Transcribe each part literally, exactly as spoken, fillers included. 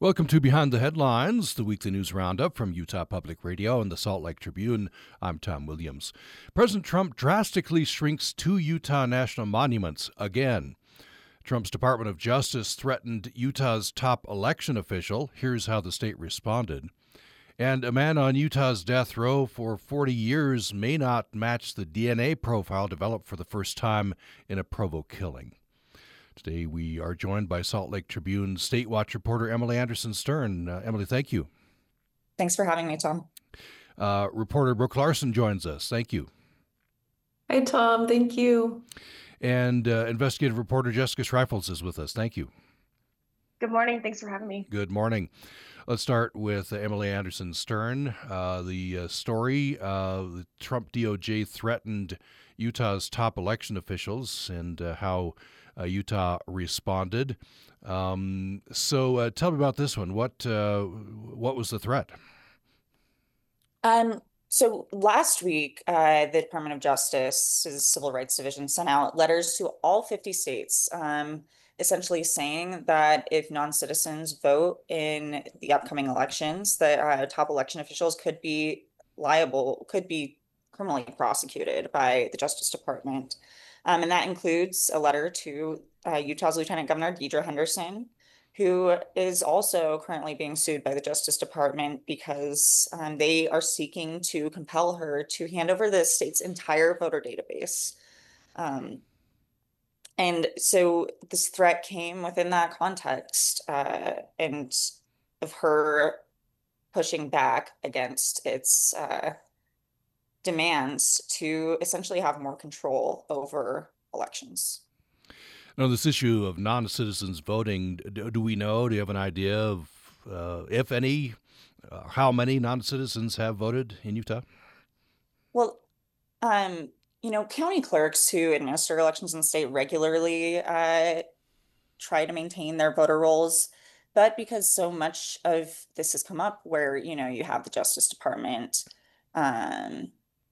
Welcome to Behind the Headlines, the weekly news roundup from Utah Public Radio and the Salt Lake Tribune. I'm Tom Williams. President Trump drastically shrinks two Utah national monuments again. Trump's Department of Justice threatened Utah's top election official. Here's how the state responded. And a man on Utah's death row for forty years may not match the D N A profile developed for the first time in a Provo killing. Today we are joined by Salt Lake Tribune State Watch reporter Emily Anderson Stern. Uh, Emily, thank you. Thanks for having me, Tom. Uh, reporter Brooke Larson joins us. Thank you. Hi, Tom. Thank you. And uh, investigative reporter Jessica Schreifels is with us. Thank you. Good morning. Thanks for having me. Good morning. Let's start with uh, Emily Anderson Stern. Uh, the uh, story, uh, the Trump D O J threatened Utah's top election officials and uh, how uh, Utah responded. Um, so uh, tell me about this one. What uh, what was the threat? Um, so last week, uh, the Department of Justice's Civil Rights Division sent out letters to all fifty states, um, essentially saying that if non-citizens vote in the upcoming elections, that uh, top election officials could be liable, could be criminally prosecuted by the Justice Department. Um, and that includes a letter to uh, Utah's Lieutenant Governor Deidre Henderson, who is also currently being sued by the Justice Department because um, they are seeking to compel her to hand over the state's entire voter database. Um, and so this threat came within that context uh, and of her pushing back against its uh, demands to essentially have more control over elections. Now, this issue of non-citizens voting, do, do we know, do you have an idea of, uh, if any, uh, how many non-citizens have voted in Utah? Well, um, you know, county clerks who administer elections in the state regularly uh, try to maintain their voter rolls. But because so much of this has come up where, you know, you have the Justice Department um,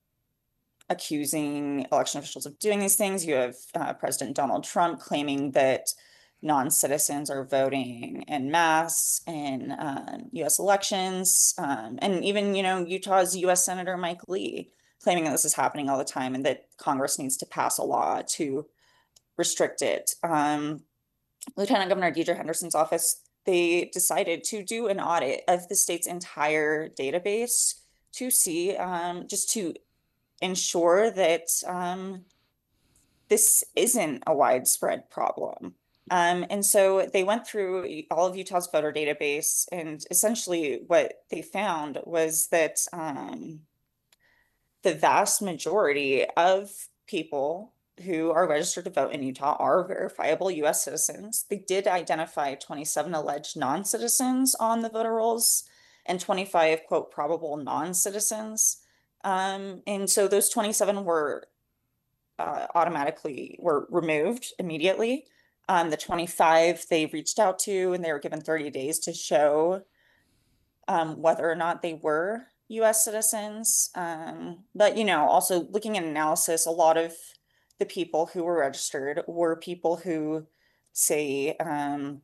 accusing election officials of doing these things. You have uh, President Donald Trump claiming that non-citizens are voting en masse in um, U S elections. Um, and even, you know, Utah's U S Senator Mike Lee claiming that this is happening all the time and that Congress needs to pass a law to restrict it. Um, Lieutenant Governor Deidre Henderson's office, they decided to do an audit of the state's entire database to see, um, just to ensure that um, this isn't a widespread problem. Um, and so they went through all of Utah's voter database, and essentially what they found was that um, the vast majority of people who are registered to vote in Utah are verifiable U S citizens. They did identify twenty-seven alleged non-citizens on the voter rolls and twenty-five, quote, probable non-citizens. Um, and so those twenty-seven were uh, automatically were removed immediately. Um, the twenty-five they reached out to, and they were given thirty days to show um, whether or not they were U S citizens. Um, but, you know, also looking at analysis, a lot of the people who were registered were people who say um,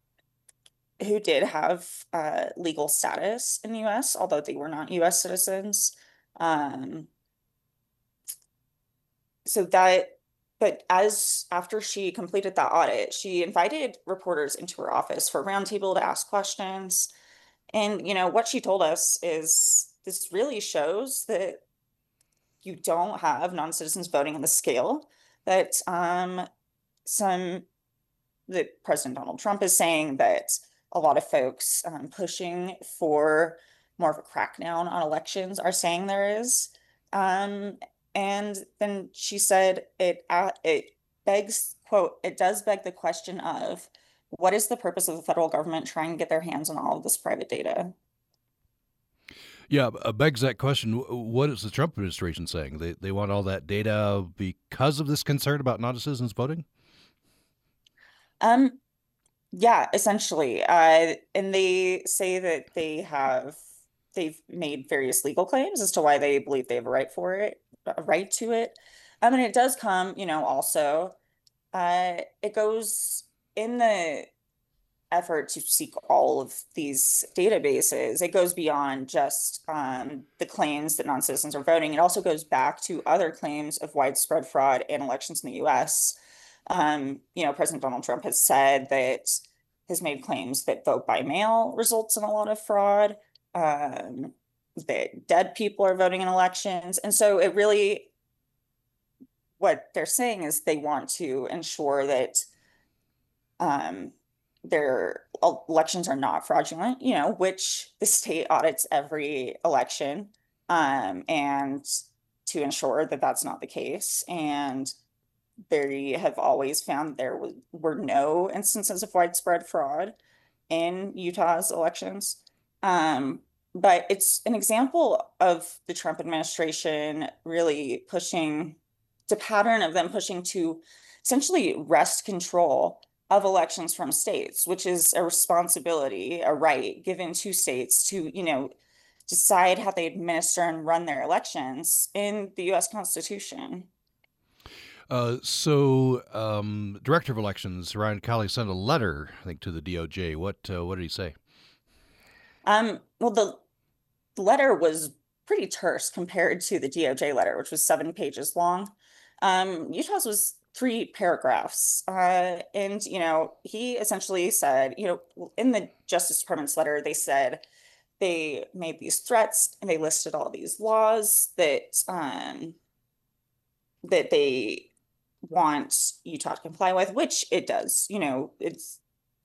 who did have uh, legal status in the U S, although they were not U S citizens. Um, so that, but as after she completed that audit, she invited reporters into her office for a roundtable to ask questions. And, you know, what she told us is this really shows that you don't have non-citizens voting on the scale that um, some, that President Donald Trump is saying, that a lot of folks um, pushing for more of a crackdown on elections are saying there is. Um, and then she said it, uh, it begs, quote, it does beg the question of what is the purpose of the federal government trying to get their hands on all of this private data? Yeah, uh, begs that question. What is the Trump administration saying? They they want all that data because of this concern about non-citizens voting? Um, yeah, essentially. Uh, and they say that they have they've made various legal claims as to why they believe they have a right for it, a right to it. I mean, it does come, you know, also, uh, it goes in the effort to seek all of these databases, it goes beyond just um, the claims that non-citizens are voting. It also goes back to other claims of widespread fraud in elections in the U S. Um, you know, President Donald Trump has said that, has made claims that vote by mail results in a lot of fraud, um, that dead people are voting in elections. And so it really, what they're saying is they want to ensure that um, their elections are not fraudulent, you know, which the state audits every election, um, and to ensure that that's not the case. And they have always found there was, were no instances of widespread fraud in Utah's elections. Um, but it's an example of the Trump administration really pushing, the pattern of them pushing to essentially wrest control of elections from states, which is a responsibility, a right given to states to, you know, decide how they administer and run their elections in the U S Constitution. Uh, so, um, Director of Elections Ryan Cowley sent a letter, I think, to the D O J. What uh, what did he say? Um, well, the letter was pretty terse compared to the D O J letter, which was seven pages long. Um, Utah's was three paragraphs. Uh, and, you know, he essentially said, you know, in the Justice Department's letter, they said they made these threats and they listed all these laws that um, that they want Utah to comply with, which it does. You know, it's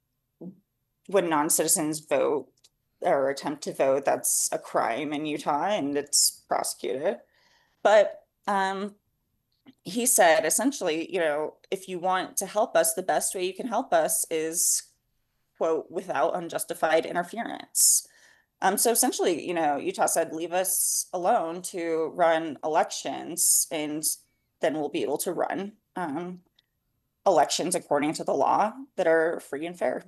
when non-citizens vote or attempt to vote, that's a crime in Utah and it's prosecuted. But um, he said, essentially, you know, if you want to help us, the best way you can help us is, quote, without unjustified interference. Um, so essentially, you know, Utah said, leave us alone to run elections and then we'll be able to run um, elections according to the law that are free and fair.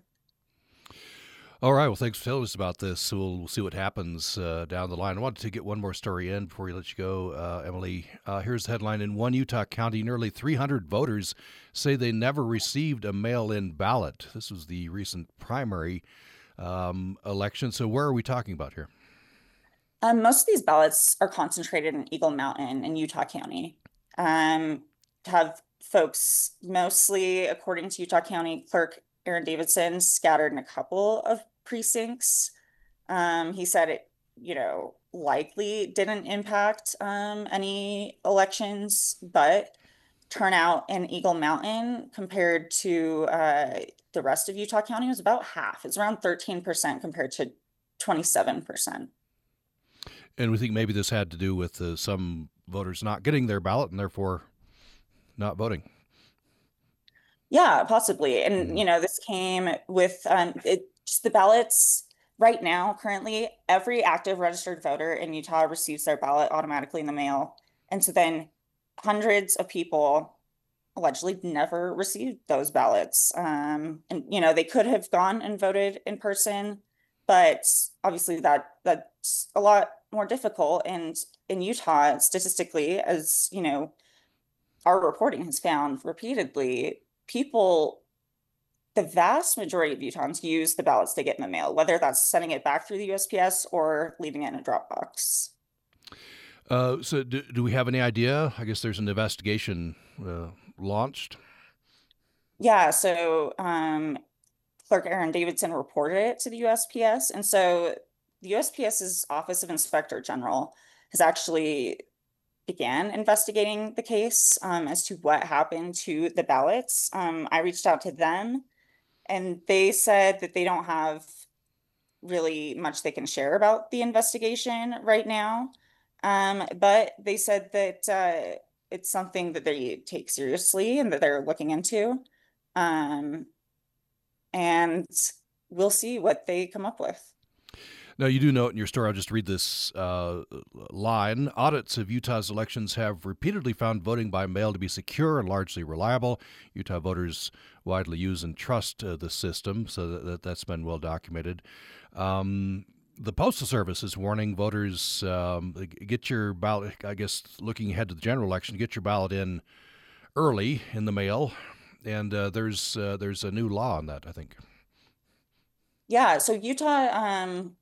All right. Well, thanks for telling us about this. We'll, we'll see what happens uh, down the line. I wanted to get one more story in before we let you go, uh, Emily. Uh, here's the headline. In one Utah county, nearly three hundred voters say they never received a mail-in ballot. This was the recent primary um, election. So where are we talking about here? Um, most of these ballots are concentrated in Eagle Mountain in Utah County. Um, have folks mostly, according to Utah County Clerk Aaron Davidson, scattered in a couple of precincts. Um, he said it, you know, likely didn't impact um, any elections, but turnout in Eagle Mountain compared to uh, the rest of Utah County was about half. It's around thirteen percent compared to twenty-seven percent. And we think maybe this had to do with uh, some voters not getting their ballot and therefore not voting. Yeah, possibly. And, mm-hmm. you know, this came with um, it, just the ballots right now. Currently, every active registered voter in Utah receives their ballot automatically in the mail. And so then hundreds of people allegedly never received those ballots. Um, and, you know, they could have gone and voted in person, but obviously that that's a lot more difficult. And in Utah, statistically, as, you know, our reporting has found repeatedly, people, the vast majority of Utahns use the ballots they get in the mail, whether that's sending it back through the U S P S or leaving it in a drop box. Uh, so do, do we have any idea? I guess there's an investigation uh, launched. Yeah, so um, Clerk Aaron Davidson reported it to the U S P S. And so the USPS's Office of Inspector General has actually began investigating the case um, as to what happened to the ballots. Um, I reached out to them and they said that they don't have really much they can share about the investigation right now. Um, but they said that uh, it's something that they take seriously and that they're looking into. Um, and we'll see what they come up with. Now, you do note in your story, I'll just read this uh, line. Audits of Utah's elections have repeatedly found voting by mail to be secure and largely reliable. Utah voters widely use and trust uh, the system, so that, that, that's been well documented. Um, the Postal Service is warning voters, um, get your ballot, I guess, looking ahead to the general election, get your ballot in early in the mail. And uh, there's uh, there's a new law on that, I think. Yeah, so Utah, um,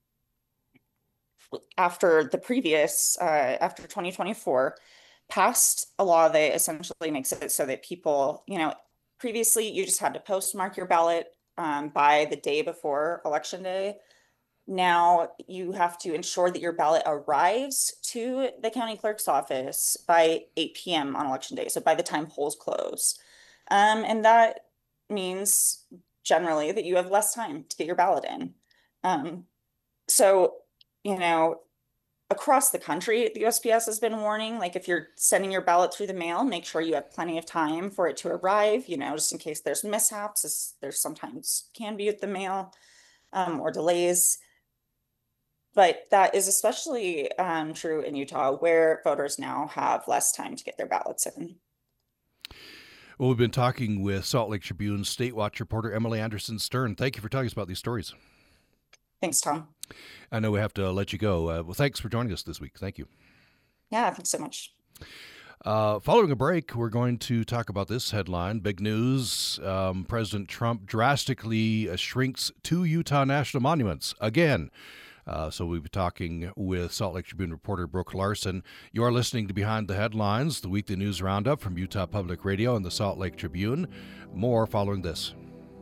after the previous, uh, after twenty twenty-four, passed a law that essentially makes it so that people, you know, previously you just had to postmark your ballot um, by the day before election day. Now you have to ensure that your ballot arrives to the county clerk's office by eight p m on election day. So by the time polls close. Um, and that means generally that you have less time to get your ballot in. Um, so, you know, across the country, the U S P S has been warning, like if you're sending your ballot through the mail, make sure you have plenty of time for it to arrive, you know, just in case there's mishaps, as there's sometimes can be with the mail, um, or delays. But that is especially um, true in Utah, where voters now have less time to get their ballots in. Well, we've been talking with Salt Lake Tribune State Watch reporter Emily Anderson Stern. Thank you for telling us about these stories. Thanks, Tom. I know we have to let you go. Uh, well, thanks for joining us this week. Thank you. Yeah, thanks so much. Uh, following a break, we're going to talk about this headline. Big news. Um, President Trump drastically uh, shrinks two Utah national monuments again. Uh, so we'll be talking with Salt Lake Tribune reporter Brooke Larson. You are listening to Behind the Headlines, the weekly news roundup from Utah Public Radio and the Salt Lake Tribune. More following this.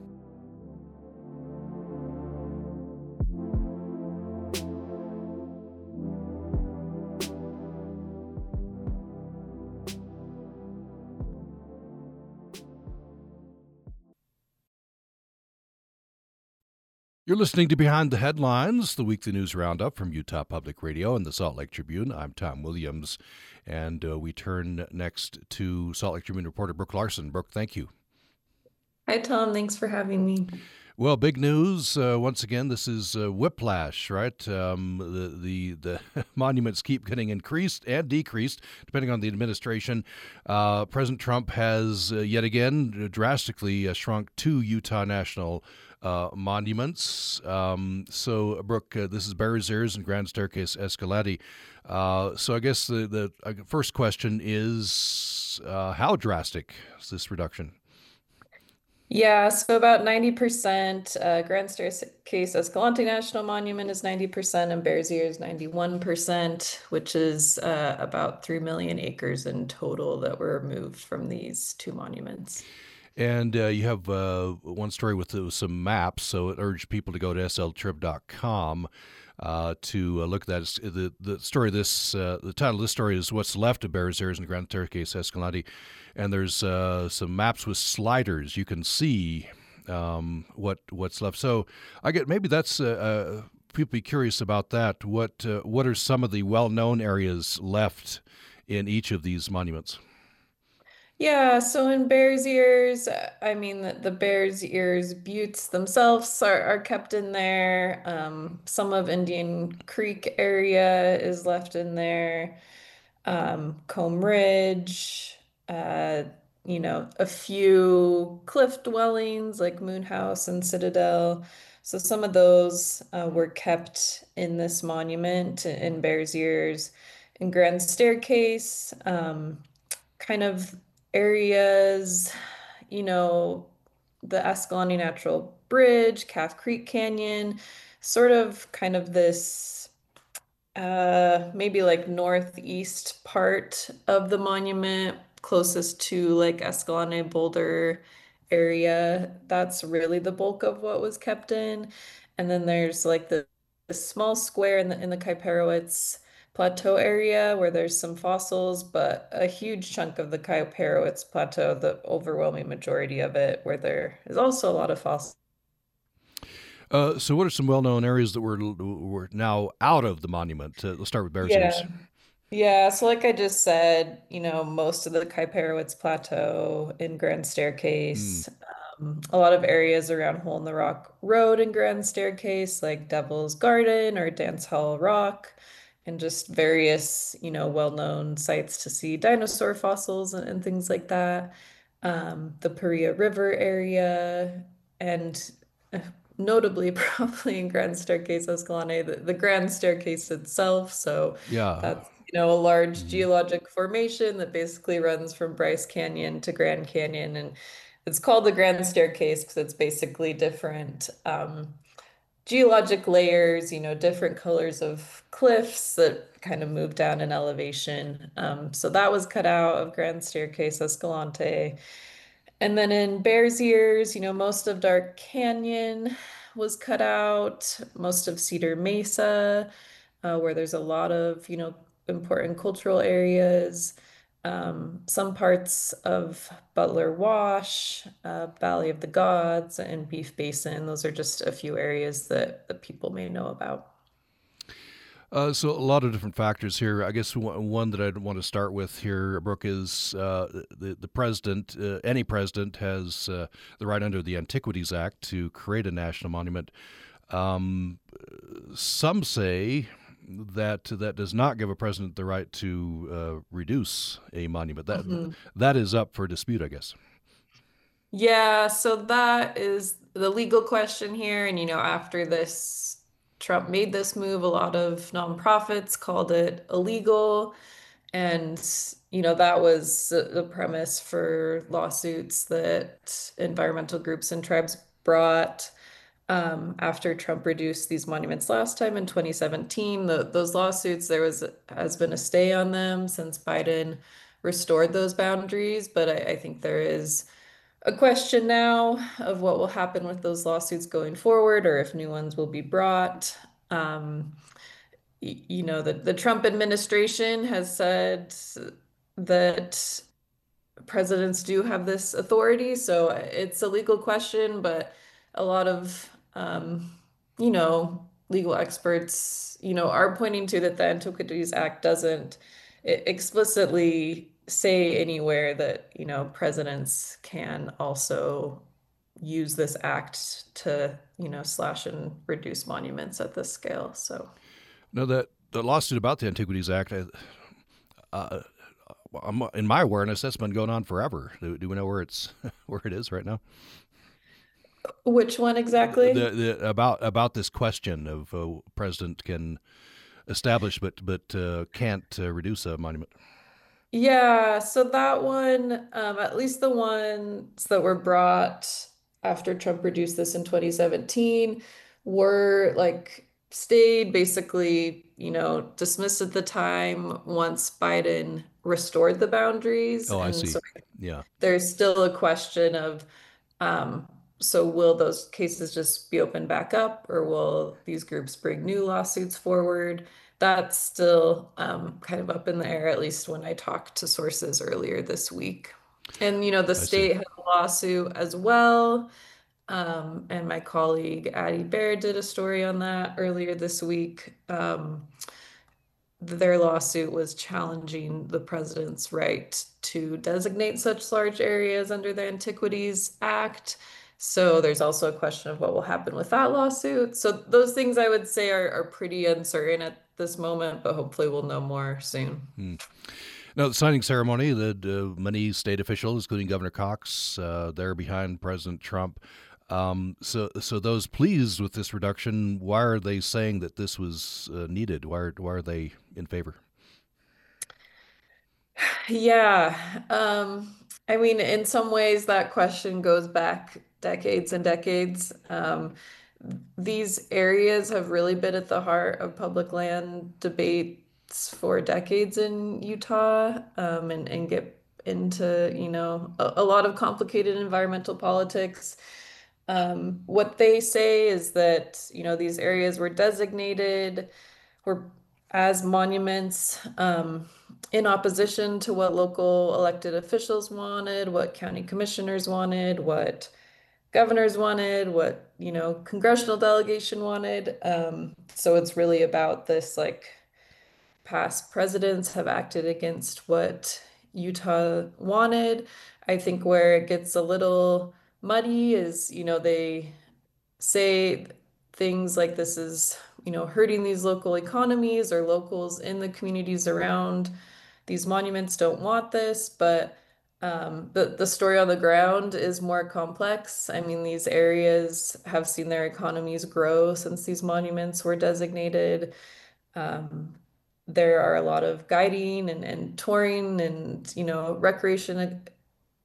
You're listening to Behind the Headlines, the weekly news roundup from Utah Public Radio and the Salt Lake Tribune. I'm Tom Williams, and uh, we turn next to Salt Lake Tribune reporter Brooke Larson. Brooke, thank you. Hi, Tom. Thanks for having me. Well, big news. Uh, once again, this is uh, whiplash, right? Um, the the, the monuments keep getting increased and decreased, depending on the administration. Uh, President Trump has uh, yet again drastically uh, shrunk two Utah national uh, monuments. Um, so, Brooke, uh, this is Bears Ears and Grand Staircase Escalante. Uh, so I guess the, the uh, first question is, uh, how drastic is this reduction? Yeah, so about ninety percent. Uh, Grand Staircase Escalante National Monument is ninety percent, and Bears Ears ninety-one percent, which is uh, about three million acres in total that were removed from these two monuments. And uh, you have uh, one story with uh, some maps, so it urged people to go to S L trib dot com uh, to uh, look at that. The, the story of this, uh, the title of this story is What's Left of Bears Ears and Grand Staircase Escalante. And there's uh, some maps with sliders. You can see um, what what's left. So I get maybe that's uh, uh, people be curious about that. What uh, what are some of the well-known areas left in each of these monuments? Yeah, so in Bears Ears, I mean, the, the Bears Ears buttes themselves are, are kept in there. Um, some of Indian Creek area is left in there. Um, Comb Ridge, uh, you know, a few cliff dwellings like Moon House and Citadel. So some of those uh, were kept in this monument in Bears Ears. In Grand Staircase, um, kind of areas, you know, the Escalante Natural Bridge, Calf Creek Canyon, sort of kind of this uh maybe like northeast part of the monument closest to like Escalante Boulder area. That's really the bulk of what was kept in. And then there's like the, the small square in the in the Kuiperowitz Plateau area where there's some fossils, but a huge chunk of the Kuiperowitz Plateau, the overwhelming majority of it, where there is also a lot of fossils. Uh, so what are some well-known areas that were were now out of the monument? Uh, let's start with Bears Ears. Yeah. Yeah, so like I just said, you know, most of the Kuiperowitz Plateau in Grand Staircase, um, a lot of areas around Hole in the Rock Road in Grand Staircase, like Devil's Garden or Dance Hall Rock, and just various, you know, well-known sites to see dinosaur fossils and, and things like that. Um, the Paria River area, and uh, notably probably in Grand Staircase Escalante, the, the Grand Staircase itself. So Yeah. that's, you know, a large Mhm. geologic formation that basically runs from Bryce Canyon to Grand Canyon. And it's called the Grand Staircase because it's basically different um, geologic layers, you know, different colors of cliffs that kind of move down in elevation. Um, so that was cut out of Grand Staircase Escalante. And then in Bears Ears, you know, most of Dark Canyon was cut out, most of Cedar Mesa, uh, where there's a lot of, you know, important cultural areas. Um, some parts of Butler Wash, uh, Valley of the Gods, and Beef Basin. Those are just a few areas that, that people may know about. Uh, so a lot of different factors here. I guess one that I'd want to start with here, Brooke, is uh, the the president. Uh, any president has uh, the right under the Antiquities Act to create a national monument. Um, some say that that does not give a president the right to uh, reduce a monument. That mm-hmm. that is up for dispute, I guess. Yeah, so that is the legal question here. And, you know, after this, Trump made this move, a lot of nonprofits called it illegal. And, you know, that was the premise for lawsuits that environmental groups and tribes brought um, after Trump reduced these monuments last time in twenty seventeen. The, those lawsuits, there was has been a stay on them since Biden restored those boundaries. But I, I think there is a question now of what will happen with those lawsuits going forward, or if new ones will be brought. Um, you know, the, the Trump administration has said that presidents do have this authority, so it's a legal question, but a lot of, um, you know, legal experts, you know, are pointing to that the Antiquities Act doesn't explicitly say anywhere that, you know, presidents can also use this act to, you know, slash and reduce monuments at this scale. So, no, that the lawsuit about the Antiquities Act, uh, in my awareness, that's been going on forever. Do, do we know where it's where it is right now? Which one exactly? The, the, about about this question of uh, president can establish but but uh, can't uh, reduce a monument. Yeah, so that one, um, at least the ones that were brought after Trump reduced this in twenty seventeen, were like stayed basically, you know, dismissed at the time once Biden restored the boundaries. Oh, I and see. So yeah. There's still a question of, um, so will those cases just be opened back up, or will these groups bring new lawsuits forward? That's still um, kind of up in the air, at least when I talked to sources earlier this week. And, you know, the I state see. had a lawsuit as well. Um, and my colleague Addie Baird did a story on that earlier this week. Um, their lawsuit was challenging the president's right to designate such large areas under the Antiquities Act. So there's also a question of what will happen with that lawsuit. So those things I would say are, are pretty uncertain at this moment, but hopefully we'll know more soon. Hmm. Now, the signing ceremony, the uh, many state officials, including Governor Cox, uh, they're behind President Trump. Um, so, so those pleased with this reduction, why are they saying that this was uh, needed? Why are, why are they in favor? Yeah, um, I mean, in some ways, that question goes back decades and decades. Um, these areas have really been at the heart of public land debates for decades in Utah, um, and, and get into, you know, a, a lot of complicated environmental politics. Um, what they say is that, you know, these areas were designated were as monuments um, in opposition to what local elected officials wanted, what county commissioners wanted, what governors wanted, what, you know, congressional delegation wanted. Um, so it's really about this, like, past presidents have acted against what Utah wanted. I think where it gets a little muddy is, you know, they say things like this is, you know, hurting these local economies, or locals in the communities around these monuments don't want this, but um, the, the story on the ground is more complex. I mean, these areas have seen their economies grow since these monuments were designated. Um, there are a lot of guiding and, and touring and, you know, recreation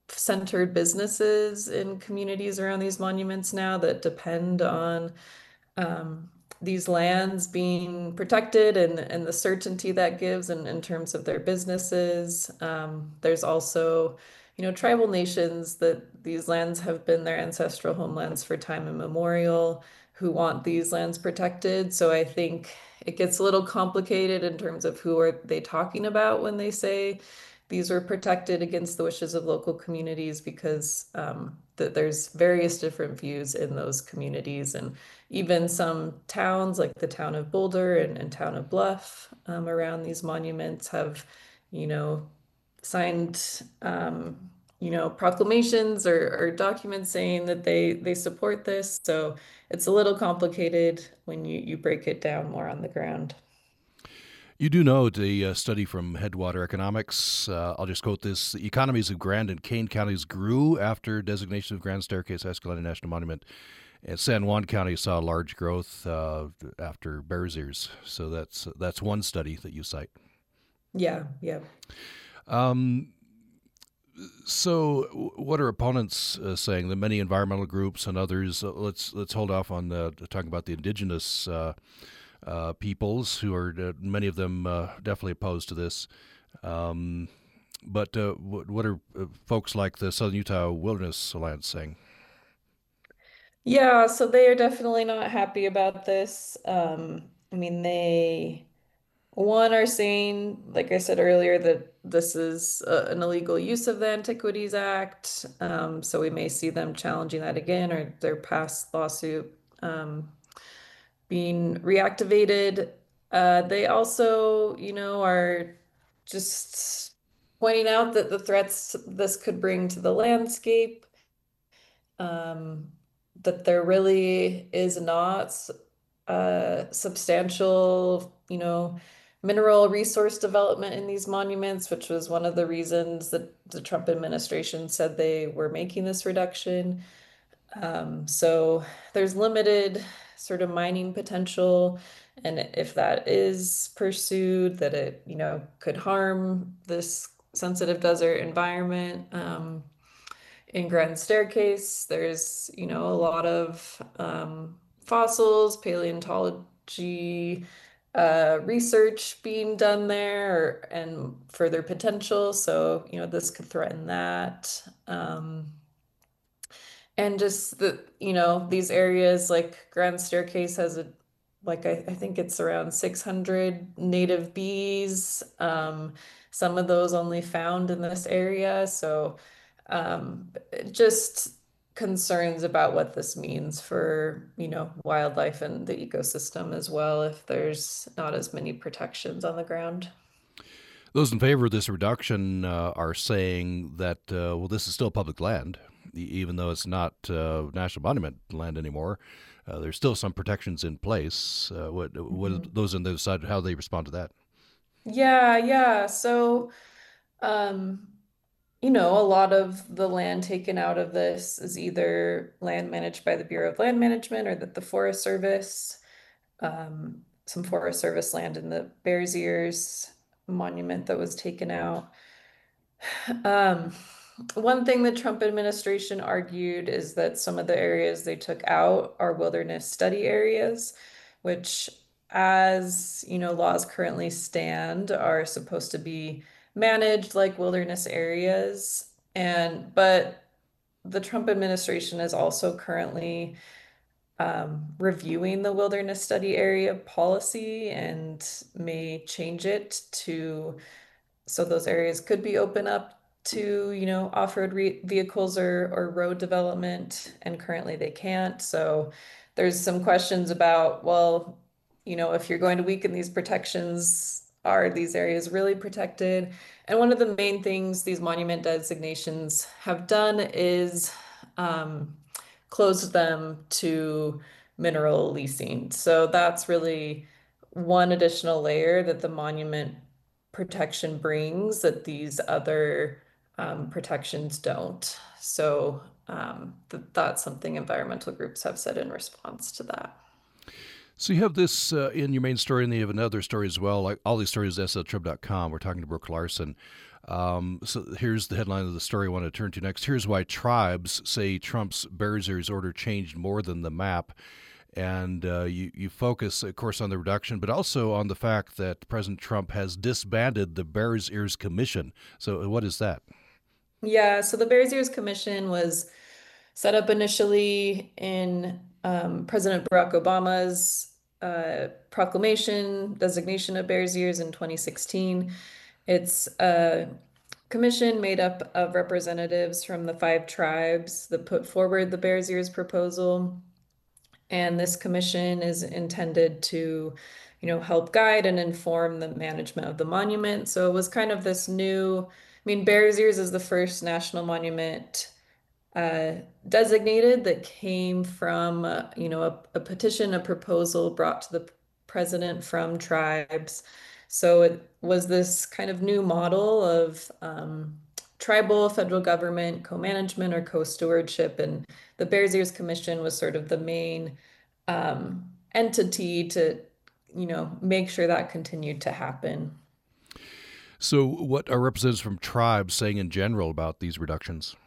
centered businesses in communities around these monuments now that depend on um, these lands being protected and, and the certainty that gives in, in terms of their businesses. Um, there's also, you know, tribal nations that these lands have been their ancestral homelands for time immemorial, who want these lands protected. So I think it gets a little complicated in terms of who are they talking about when they say these were protected against the wishes of local communities, because um, that there's various different views in those communities, and even some towns like the town of Boulder and, and town of Bluff um, around these monuments have, you know, signed, um, you know, proclamations or, or documents saying that they they support this. So it's a little complicated when you, you break it down more on the ground. You do note a uh, study from Headwater Economics. Uh, I'll just quote this. The economies of Grand and Kane counties grew after designation of Grand Staircase Escalante National Monument. And San Juan County saw large growth uh, after Bears Ears. So that's that's one study that you cite. Yeah, yeah. Um, so what are opponents uh, saying? The many environmental groups and others. Uh, let's let's hold off on uh, talking about the indigenous uh Uh, peoples who are uh, many of them uh, definitely opposed to this. Um, but uh, what, what are uh, folks like the Southern Utah Wilderness Alliance saying? Yeah, so they are definitely not happy about this. Um, I mean, they, one, are saying, like I said earlier, that this is a, an illegal use of the Antiquities Act. Um, so we may see them challenging that again, or their past lawsuit um, being reactivated. Uh, they also, you know, are just pointing out that the threats this could bring to the landscape, um, that there really is not uh, substantial, you know, mineral resource development in these monuments, which was one of the reasons that the Trump administration said they were making this reduction. Um, so there's limited sort of mining potential, and if that is pursued, that it, you know, could harm this sensitive desert environment. Um, in Grand Staircase, there's, you know, a lot of um, fossils, paleontology uh, research being done there, and further potential. So, you know, this could threaten that. Um, And just the, you know, these areas like Grand Staircase has a, like, I, I think it's around six hundred native bees. Um, some of those only found in this area. So um, just concerns about what this means for, you know, wildlife and the ecosystem as well, if there's not as many protections on the ground. Those in favor of this reduction uh, are saying that, uh, well, this is still public land, even though it's not uh, national monument land anymore. Uh, there's still some protections in place. Uh, what, mm-hmm. what are those on the other side, how they respond to that? Yeah, yeah. So, um, you know, a lot of the land taken out of this is either land managed by the Bureau of Land Management or that the Forest Service, um, some Forest Service land in the Bears Ears monument that was taken out. Um, one thing the Trump administration argued is that some of the areas they took out are wilderness study areas, which, as you know, laws currently stand, are supposed to be managed like wilderness areas. And but the Trump administration is also currently um, reviewing the wilderness study area policy and may change it to so those areas could be open up to, you know, off-road re- vehicles or, or road development, and currently they can't. So there's some questions about, well, you know, if you're going to weaken these protections, are these areas really protected? And one of the main things these monument designations have done is um, closed them to mineral leasing. So that's really one additional layer that the monument protection brings that these other um, protections don't. So um, th- that's something environmental groups have said in response to that. So you have this uh, in your main story, and then you have another story as well. Like all these stories at S L Trib dot com. We're talking to Brooke Larson. Um, so here's the headline of the story I want to turn to next. Here's why tribes say Trump's Bears Ears order changed more than the map. And uh, you, you focus, of course, on the reduction, but also on the fact that President Trump has disbanded the Bears Ears Commission. So what is that? Yeah, so the Bears Ears Commission was set up initially in um, President Barack Obama's uh, proclamation designation of Bears Ears in twenty sixteen. It's a commission made up of representatives from the five tribes that put forward the Bears Ears proposal. And this commission is intended to, you know, help guide and inform the management of the monument. So it was kind of this new, I mean, Bears Ears is the first national monument uh, designated that came from, uh, you know, a, a petition, a proposal brought to the president from tribes. So it was this kind of new model of um, tribal federal government co-management or co-stewardship, and the Bears Ears Commission was sort of the main um, entity to, you know, make sure that continued to happen. So what are representatives from tribes saying in general about these reductions?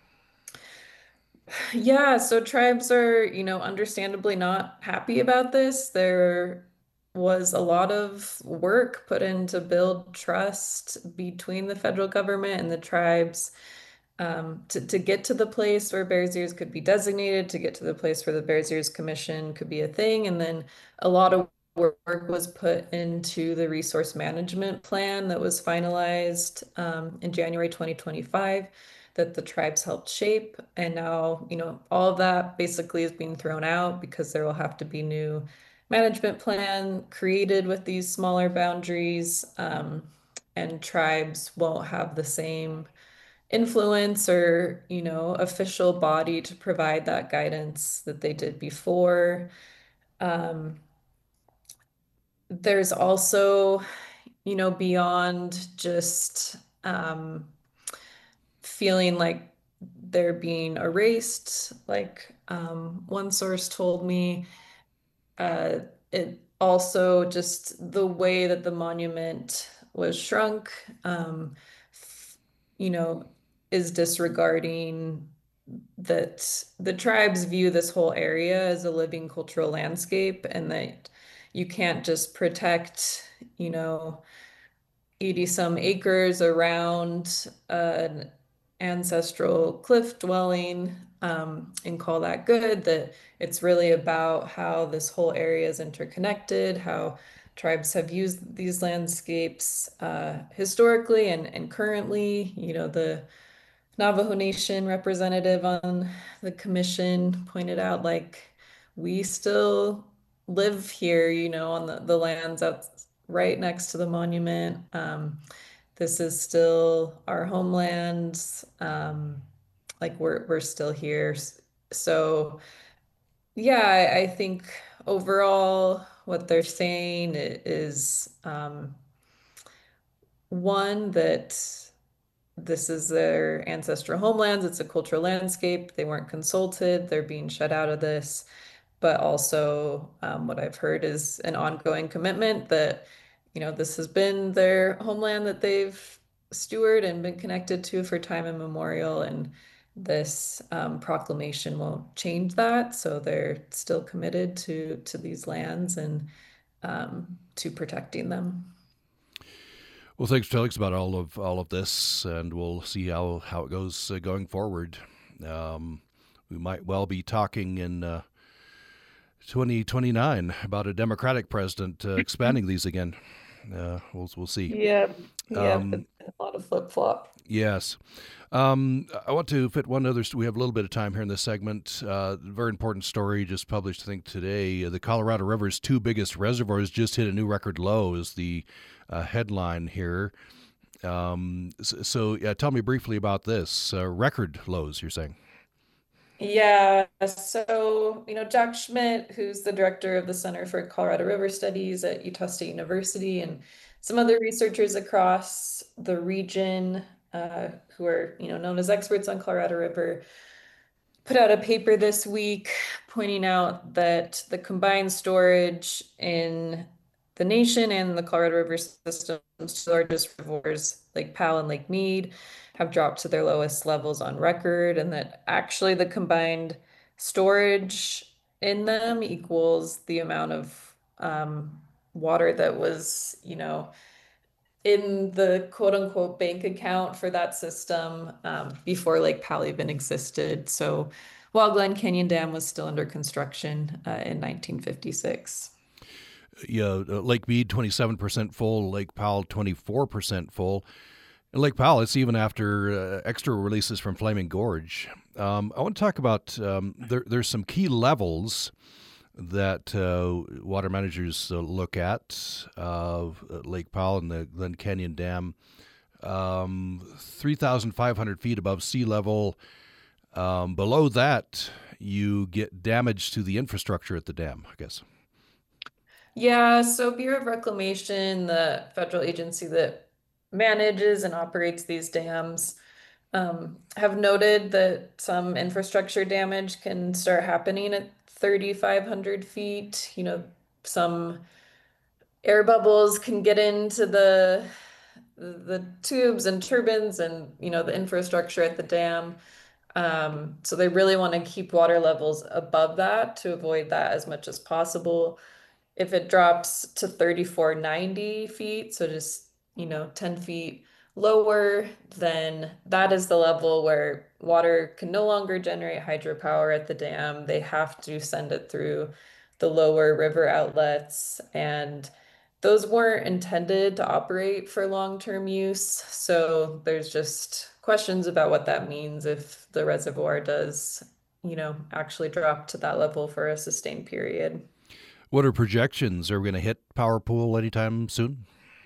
Yeah, so tribes are, you know, understandably not happy about this. There was a lot of work put in to build trust between the federal government and the tribes um, to, to get to the place where Bears Ears could be designated, to get to the place where the Bears Ears Commission could be a thing. And then a lot of work was put into the resource management plan that was finalized um, in January twenty twenty-five that the tribes helped shape. And now, you know, all of that basically is being thrown out because there will have to be new management plan created with these smaller boundaries, um, and tribes won't have the same influence or, you know, official body to provide that guidance that they did before. Um, there's also, you know, beyond just um, feeling like they're being erased, like um, one source told me, uh, it also just the way that the monument was shrunk, um, you know, is disregarding that the tribes view this whole area as a living cultural landscape, and that you can't just protect, you know, eighty some acres around an ancestral cliff dwelling um, and call that good, that it's really about how this whole area is interconnected, how tribes have used these landscapes uh, historically and, and currently. You know, the Navajo Nation representative on the commission pointed out, like, we still live here, you know, on the, the lands out right next to the monument. Um, this is still our homeland. Um, like we're we're still here. So yeah, I, I think overall what they're saying is um, one, that this is their ancestral homelands. It's a cultural landscape. They weren't consulted. They're being shut out of this. But also, um, what I've heard is an ongoing commitment that, you know, this has been their homeland that they've stewarded and been connected to for time immemorial. And this um, proclamation won't change that. So they're still committed to to these lands and um, to protecting them. Well, thanks for telling us about all of all of this, and we'll see how, how it goes uh, going forward. Um, we might well be talking in uh, twenty twenty-nine about a Democratic president uh, expanding these again. Uh, we'll we'll see. Yeah, yeah, Um, a lot of flip flop. Yes. Um, I want to fit one other. We have a little bit of time here in this segment. Uh, very important story just published, I think, today. The Colorado River's two biggest reservoirs just hit a new record low is the uh, headline here. Um, so, so yeah, tell me briefly about this. Uh, record lows, you're saying? Yeah, so, you know, Jack Schmidt, who's the director of the Center for Colorado River Studies at Utah State University, and some other researchers across the region uh, who are, you know, known as experts on Colorado River, put out a paper this week pointing out that the combined storage in the nation and the Colorado River system's two largest reservoirs, Lake Powell and Lake Mead, have dropped to their lowest levels on record, and that actually the combined storage in them equals the amount of um, water that was, you know, in the quote unquote bank account for that system um, before Lake Powell even existed. So while Glen Canyon Dam was still under construction uh, in nineteen fifty-six. Yeah, uh, Lake Mead, twenty-seven percent full, Lake Powell, twenty-four percent full. And Lake Powell, it's even after uh, extra releases from Flaming Gorge. Um, I want to talk about, um, there, there's some key levels that uh, water managers uh, look at, uh, Lake Powell and the Glen Canyon Dam, um, three thousand five hundred feet above sea level. Um, below that, you get damage to the infrastructure at the dam, I guess. Yeah, so Bureau of Reclamation, the federal agency that manages and operates these dams, um, have noted that some infrastructure damage can start happening at thirty-five hundred feet. You know, some air bubbles can get into the the tubes and turbines and, you know, the infrastructure at the dam. Um, so they really want to keep water levels above that to avoid that as much as possible. If it drops to thirty-four ninety feet, so just, you know, ten feet lower, then that is the level where water can no longer generate hydropower at the dam. They have to send it through the lower river outlets, and those weren't intended to operate for long-term use. So there's just questions about what that means if the reservoir does, you know, actually drop to that level for a sustained period. What are projections? Are we going to hit Power Pool anytime soon?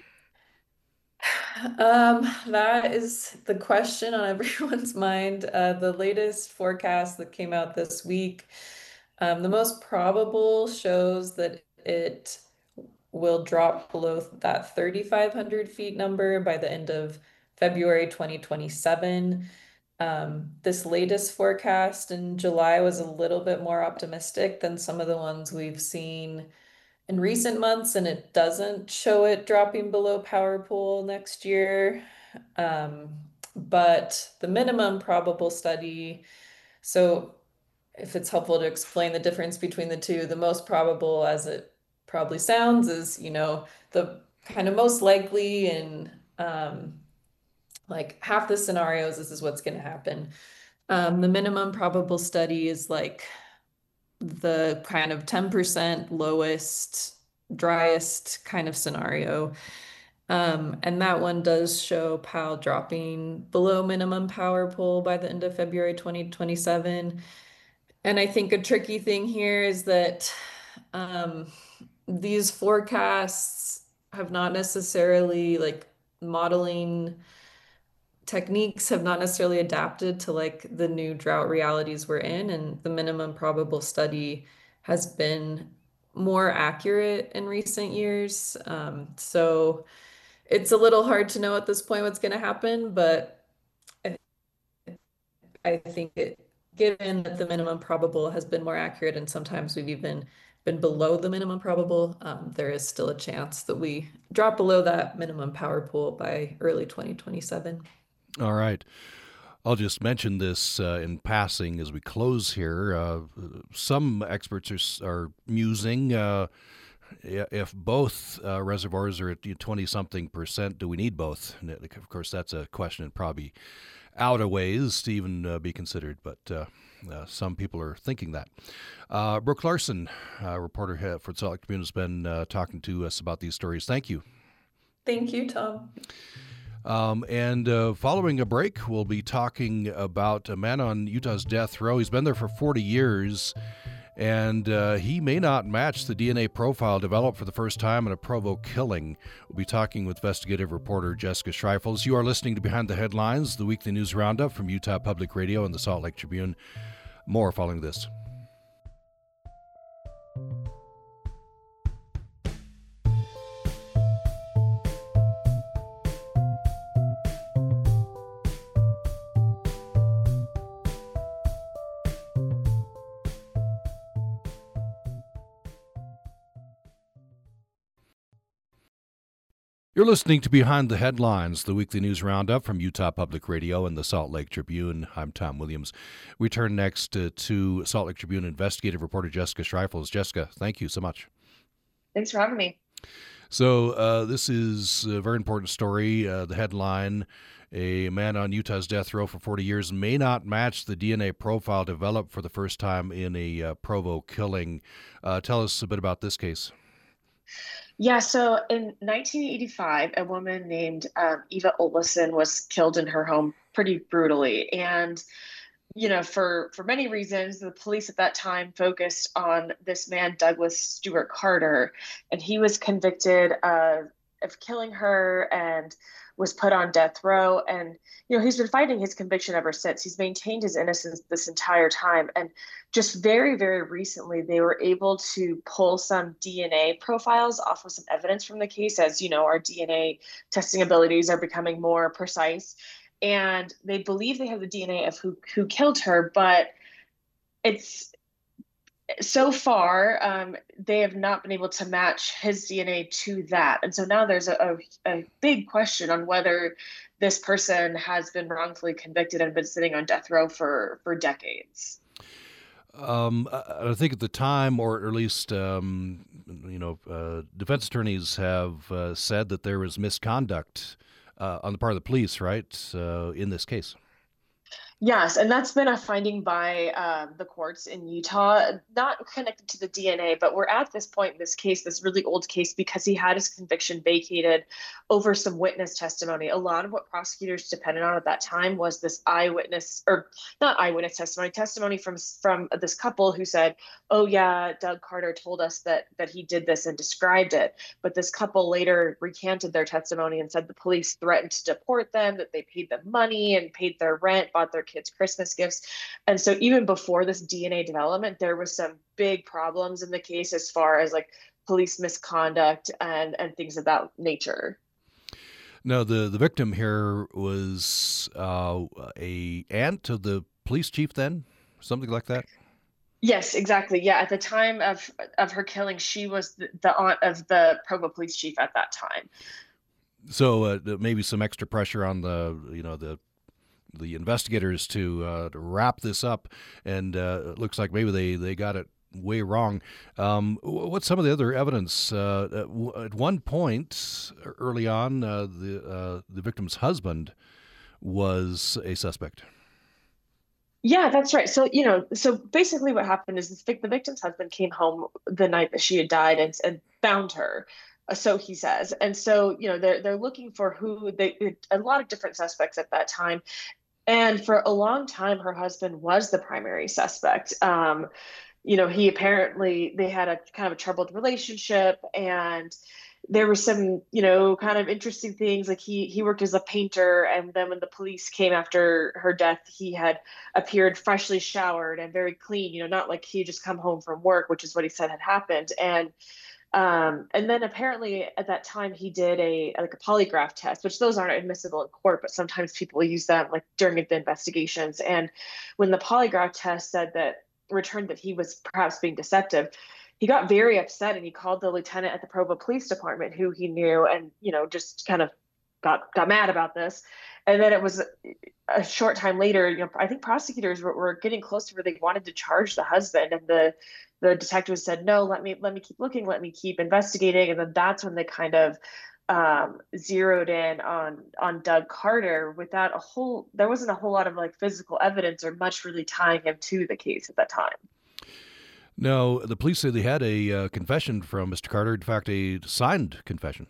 Um, that is the question on everyone's mind. Uh, the latest forecast that came out this week, um, the most probable shows that it will drop below that thirty-five hundred feet number by the end of February twenty twenty-seven. Um, this latest forecast in July was a little bit more optimistic than some of the ones we've seen in recent months, and it doesn't show it dropping below Power Pool next year. Um, but the minimum probable study, so if it's helpful to explain the difference between the two, the most probable, as it probably sounds, is, you know, the kind of most likely in um, like half the scenarios, this is what's going to happen. Um, the minimum probable study is like the kind of ten percent lowest, driest kind of scenario. Um, and that one does show Powell dropping below minimum power pull by the end of February twenty twenty-seven. And I think a tricky thing here is that um, these forecasts have not necessarily, like, modeling techniques have not necessarily adapted to like the new drought realities we're in, and the minimum probable study has been more accurate in recent years. Um, so it's a little hard to know at this point what's going to happen, but I, I think it, given that the minimum probable has been more accurate, and sometimes we've even been below the minimum probable, um, there is still a chance that we drop below that minimum power pool by early twenty twenty-seven. All right. I'll just mention this uh, in passing as we close here. Uh, some experts are, are musing uh, if both uh, reservoirs are at twenty-something percent, do we need both? And of course, that's a question that probably out of ways to even uh, be considered, but uh, uh, some people are thinking that. Uh, Brooke Larson, uh, reporter for Salt Lake Tribune, has been uh, talking to us about these stories. Thank you. Thank you, Tom. Um, and uh, following a break, we'll be talking about a man on Utah's death row. He's been there for forty years, and uh, he may not match the D N A profile developed for the first time in a Provo killing. We'll be talking with investigative reporter Jessica Schreifels. You are listening to Behind the Headlines, the weekly news roundup from Utah Public Radio and the Salt Lake Tribune. More following this. You're listening to Behind the Headlines, the weekly news roundup from Utah Public Radio and the Salt Lake Tribune. I'm Tom Williams. We turn next uh, to Salt Lake Tribune investigative reporter Jessica Schreifels. Jessica, thank you so much. Thanks for having me. So uh, this is a very important story. Uh, the headline, a man on Utah's death row for forty years may not match the D N A profile developed for the first time in a uh, Provo killing. Uh, tell us a bit about this case. Yeah, so in nineteen eighty-five, a woman named um, Eva Olesen was killed in her home pretty brutally. And, you know, for, for many reasons, the police at that time focused on this man, Douglas Stewart Carter, and he was convicted of, of killing her and was put on death row. And, you know, he's been fighting his conviction ever since. He's maintained his innocence this entire time. And just very, very recently, they were able to pull some D N A profiles off of some evidence from the case. As you know, our D N A testing abilities are becoming more precise. And they believe they have the D N A of who, who killed her, but it's so far, um, they have not been able to match his D N A to that. And so now there's a, a, a big question on whether this person has been wrongfully convicted and been sitting on death row for, for decades. Um, I think at the time, or at least, um, you know, uh, defense attorneys have uh, said that there was misconduct uh, on the part of the police, right, uh, in this case. Yes, and that's been a finding by uh, the courts in Utah, not connected to the D N A, but we're at this point in this case, this really old case, because he had his conviction vacated over some witness testimony. A lot of what prosecutors depended on at that time was this eyewitness, or not eyewitness testimony, testimony from from this couple who said, oh yeah, Doug Carter told us that that he did this and described it. But this couple later recanted their testimony and said the police threatened to deport them, that they paid them money and paid their rent, bought their kids Christmas gifts. And so even before this D N A development, there was some big problems in the case as far as like police misconduct and, and things of that nature. No, the, the victim here was uh, a aunt of the police chief then, something like that? Yes, exactly. Yeah, at the time of of her killing, she was the, the aunt of the Provo police chief at that time. So uh, maybe some extra pressure on the, you know, the the investigators to, uh, to wrap this up, and uh, it looks like maybe they, they got it way wrong. Um, what's some of the other evidence? Uh, at one point early on, uh, the uh, the victim's husband was a suspect. Yeah, that's right. So, you know, so basically what happened is this, the victim's husband came home the night that she had died and, and found her. So he says. And so, you know, they're, they're looking for who they, a lot of different suspects at that time. And for a long time, her husband was the primary suspect. Um, you know, he apparently, they had a kind of a troubled relationship, and there were some, you know, kind of interesting things. Like he, he worked as a painter. And then when the police came after her death, he had appeared freshly showered and very clean, you know, not like he had just come home from work, which is what he said had happened. And Um, and then apparently at that time he did a like a polygraph test, which those aren't admissible in court, but sometimes people use them like during the investigations. And when the polygraph test said that returned that he was perhaps being deceptive, he got very upset and he called the lieutenant at the Provo Police Department, who he knew, and you know just kind of got got mad about this. And then it was a short time later, you know, I think prosecutors were, were getting close to where they wanted to charge the husband, and the the detectives said, no, let me let me keep looking, let me keep investigating. And then that's when they kind of um, zeroed in on on Doug Carter without a whole, there wasn't a whole lot of like physical evidence or much really tying him to the case at that time. No, the police say they had a uh, confession from Mister Carter, in fact, a signed confession.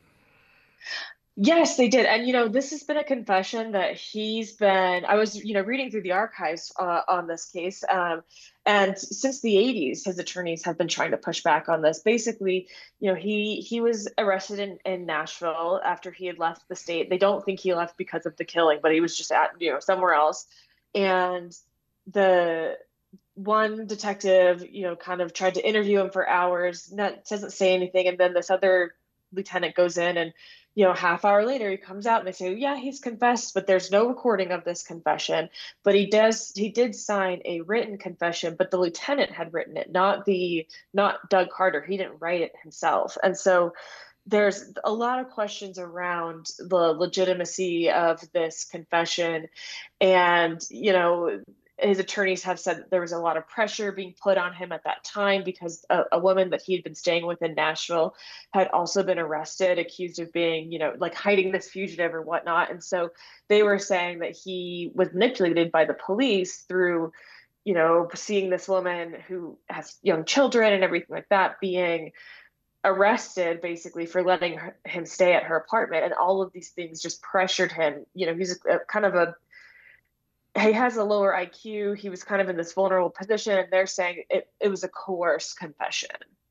Yes, they did. And, you know, this has been a confession that he's been, I was, you know, reading through the archives uh, on this case. Um, and since the eighties, his attorneys have been trying to push back on this. Basically, you know, he he was arrested in, in Nashville after he had left the state. They don't think he left because of the killing, but he was just at, you know, somewhere else. And the one detective, you know, kind of tried to interview him for hours, not, doesn't say anything. And then this other lieutenant goes in, and you know, a half hour later, he comes out and they say, yeah, he's confessed, but there's no recording of this confession. But he does, he did sign a written confession, but the lieutenant had written it, not the, not Doug Carter. He didn't write it himself. And so there's a lot of questions around the legitimacy of this confession. And, you know, his attorneys have said that there was a lot of pressure being put on him at that time because a, a woman that he had been staying with in Nashville had also been arrested, accused of being, you know, like hiding this fugitive or whatnot. And so they were saying that he was manipulated by the police through, you know, seeing this woman who has young children and everything like that being arrested basically for letting her, him stay at her apartment. And all of these things just pressured him. You know, he's a, a kind of a, he has a lower I Q. He was kind of in this vulnerable position. And they're saying it, it was a coerced confession.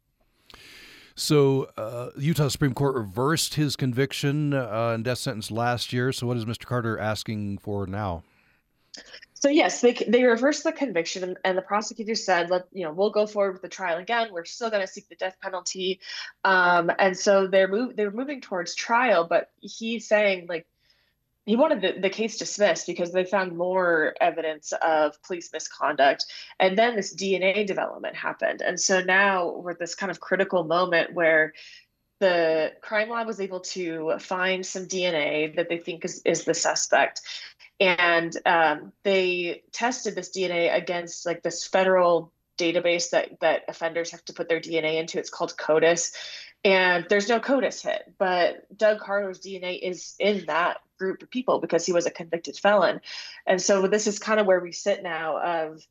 So uh, Utah Supreme Court reversed his conviction uh, and death sentence last year. So what is Mister Carter asking for now? So yes, they they reversed the conviction, and, and the prosecutor said, "Let you know, we'll go forward with the trial again. We're still going to seek the death penalty," um, and so they're move they're moving towards trial. But he's saying like he wanted the, the case dismissed because they found more evidence of police misconduct, and then this D N A development happened, and so now we're at this kind of critical moment where the crime lab was able to find some D N A that they think is, is the suspect. And um, they tested this D N A against like this federal database that, that offenders have to put their D N A into. It's called CODIS. And there's no CODIS hit, but Doug Carter's D N A is in that group of people because he was a convicted felon. And so this is kind of where we sit now of,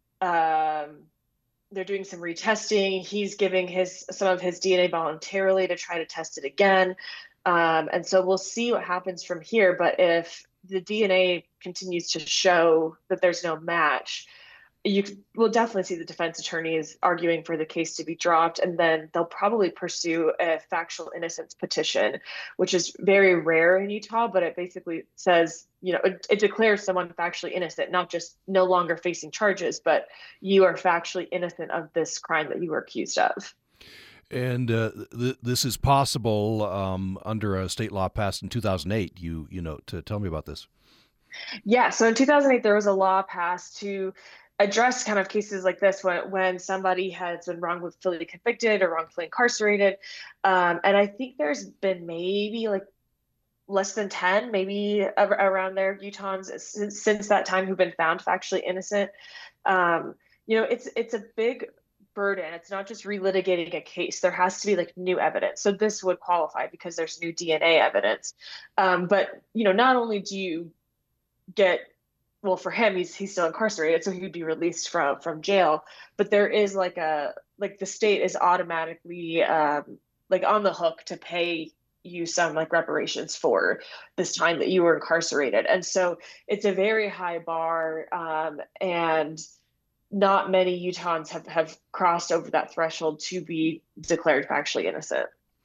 um, they're doing some retesting. He's giving his some of his D N A voluntarily to try to test it again. Um, and so we'll see what happens from here. But if the D N A continues to show that there's no match, you will definitely see the defense attorneys arguing for the case to be dropped, and then they'll probably pursue a factual innocence petition, which is very rare in Utah, but it basically says, you know, it, it declares someone factually innocent, not just no longer facing charges, but you are factually innocent of this crime that you were accused of. And uh, th- this is possible um, under a state law passed in two thousand eight. You, you know, to tell me about this. Yeah, so in two thousand eight, there was a law passed to address kind of cases like this when, when somebody has been wrongfully convicted or wrongfully incarcerated. Um, and I think there's been maybe like less than ten, maybe around there, Utahns since, since that time who've been found factually innocent. Um, you know, it's it's a big burden. It's not just relitigating a case. There has to be like new evidence. So this would qualify because there's new D N A evidence. Um, but, you know, not only do you get, well, for him, he's he's still incarcerated, so he'd be released from from jail. But there is like a like the state is automatically um, like on the hook to pay you some like reparations for this time that you were incarcerated. And so it's a very high bar, um, and not many Utahns have have crossed over that threshold to be declared factually innocent.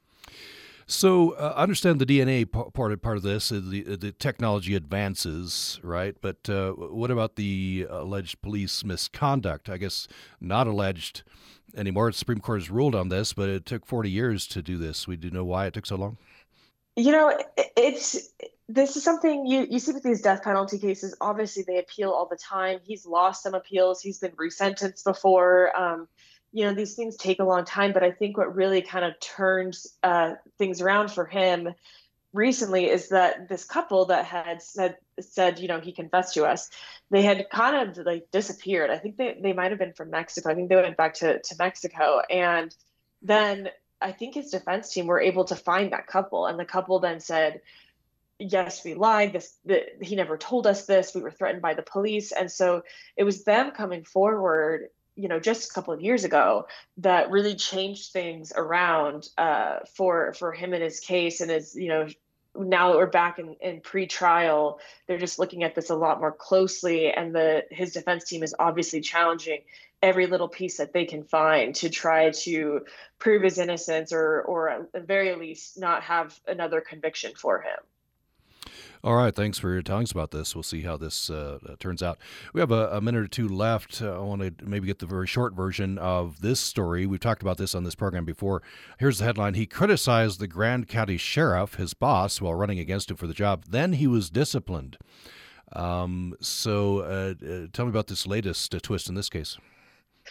So uh, I understand the D N A part of part of this, uh, the the technology advances, right? But uh, what about the alleged police misconduct? I guess not alleged anymore. The Supreme Court has ruled on this, but it took forty years to do this. We do know why it took so long. You know, it's this is something you you see with these death penalty cases. Obviously, they appeal all the time. He's lost some appeals. He's been resentenced before. Um, You know, these things take a long time, but I think what really kind of turns uh, things around for him recently is that this couple that had said, said, you know, he confessed to us, they had kind of like disappeared. I think they, they might have been from Mexico. I think they went back to, to Mexico. And then I think his defense team were able to find that couple. And the couple then said, yes, we lied. This, the, he never told us this. We were threatened by the police. And so it was them coming forward, you know, just a couple of years ago that really changed things around uh, for for him and his case. And his, you know, now that we're back in, in pre-trial, they're just looking at this a lot more closely. And the his defense team is obviously challenging every little piece that they can find to try to prove his innocence or, or at the very least not have another conviction for him. All right, thanks for telling us about this. We'll see how this uh, turns out. We have a, a minute or two left. Uh, I want to maybe get the very short version of this story. We've talked about this on this program before. Here's the headline. He criticized the Grand County Sheriff, his boss, while running against him for the job. Then he was disciplined. Um, so uh, uh, tell me about this latest uh, twist in this case.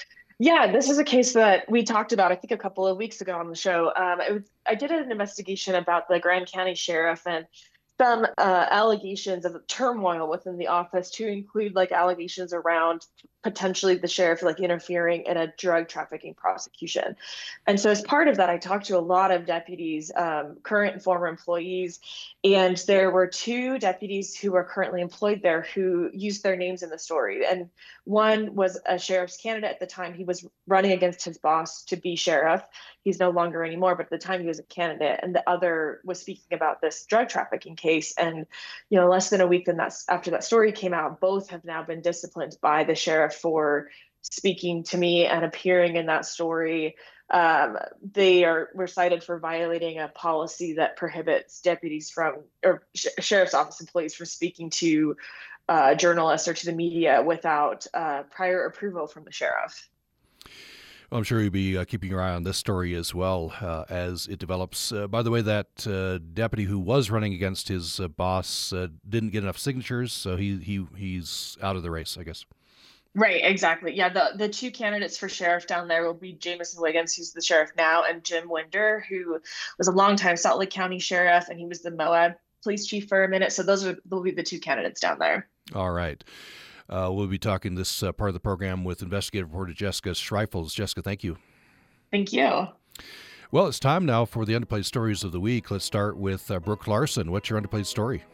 Yeah, this is a case that we talked about, I think, a couple of weeks ago on the show. Um, it was, I did an investigation about the Grand County Sheriff and some uh, allegations of turmoil within the office, to include like allegations around potentially the sheriff like interfering in a drug trafficking prosecution. And so as part of that, I talked to a lot of deputies, um, current and former employees, and there were two deputies who are currently employed there who used their names in the story. And one was a sheriff's candidate at the time. He was running against his boss to be sheriff. He's no longer anymore, but at the time he was a candidate. And the other was speaking about this drug trafficking case. And, you know, less than a week then that's after that story came out, both have now been disciplined by the sheriff for speaking to me and appearing in that story. Um, they are were cited for violating a policy that prohibits deputies from, or sh- sheriff's office employees from speaking to uh, journalists or to the media without uh, prior approval from the sheriff. Well, I'm sure you'll be uh, keeping your eye on this story as well uh, as it develops. Uh, by the way, that uh, deputy who was running against his uh, boss uh, didn't get enough signatures, so he he he's out of the race, I guess. Right, exactly. Yeah, the, the two candidates for sheriff down there will be Jameson Wiggins, who's the sheriff now, and Jim Winder, who was a longtime Salt Lake County sheriff, and he was the Moab police chief for a minute. So those are, will be the two candidates down there. All right. Uh, we'll be talking this uh, part of the program with investigative reporter Jessica Streifels. Jessica, thank you. Thank you. Well, it's time now for the underplayed stories of the week. Let's start with uh, Brooke Larson. What's your underplayed story?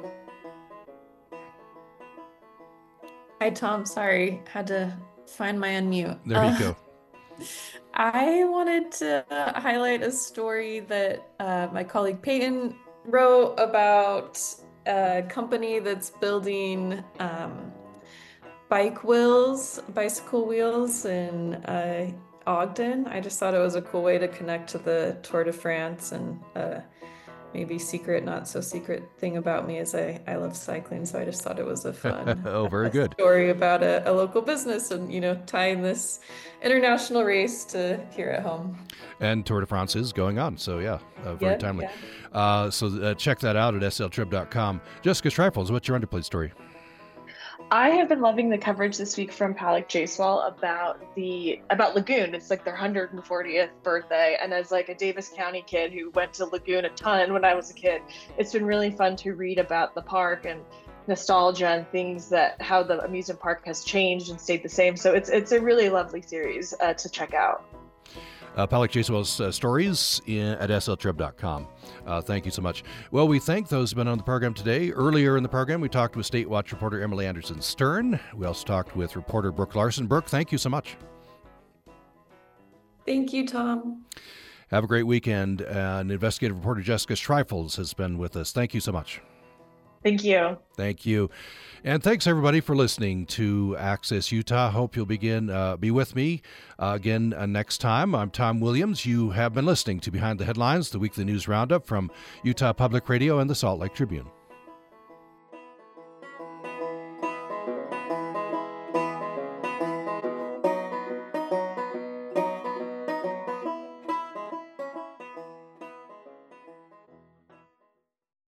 Hi, Tom. Sorry, had to find my unmute. There you Uh, go. I wanted to highlight a story that uh, my colleague Peyton wrote about a company that's building um, bike wheels, bicycle wheels in uh, Ogden. I just thought it was a cool way to connect to the Tour de France, and uh, maybe secret, not so secret thing about me is I, I love cycling, so I just thought it was a fun Oh, very uh, good. story about a, a local business and, you know, tying this international race to here at home. And Tour de France is going on, so yeah, uh, very Yep, timely. yeah. Uh, so uh, check that out at S L trib dot com. Jessica Streifels, what's your underplayed story? I have been loving the coverage this week from Palak Jaiswal about the about Lagoon. It's like their one hundred fortieth birthday, and as like a Davis County kid who went to Lagoon a ton when I was a kid, it's been really fun to read about the park and nostalgia and things that how the amusement park has changed and stayed the same. So it's it's a really lovely series uh, to check out. Uh, Palak Jaiswal's uh, stories in, at S L trib dot com. Uh, thank you so much. Well, we thank those who've been on the program today. Earlier in the program, we talked with State Watch reporter Emily Anderson Stern. We also talked with reporter Brooke Larson. Brooke, thank you so much. Thank you, Tom. Have a great weekend. Uh, and investigative reporter Jessica Streifels has been with us. Thank you so much. Thank you. Thank you. And thanks, everybody, for listening to Access Utah. Hope you'll begin uh, be with me uh, again uh, next time. I'm Tom Williams. You have been listening to Behind the Headlines, the weekly news roundup from Utah Public Radio and the Salt Lake Tribune.